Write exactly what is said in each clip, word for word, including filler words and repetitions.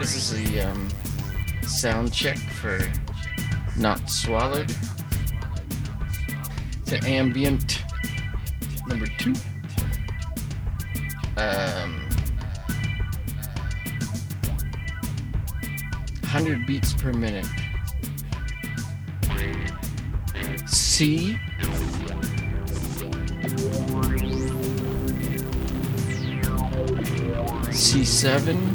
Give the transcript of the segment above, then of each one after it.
This is the um, sound check for Not Swallowed. It's an ambient number two. Um, one hundred beats per minute. C. C seven.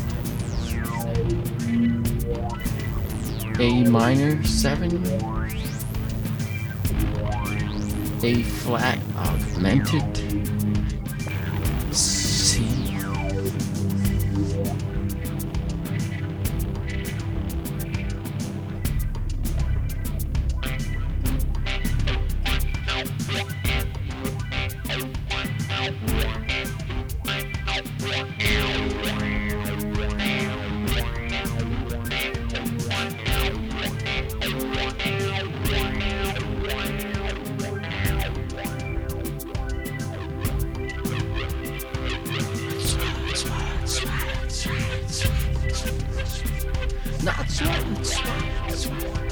A minor seven. A flat augmented. C. Not swallowed, swallowed, swallowed.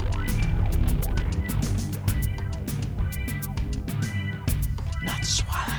Not swallowed.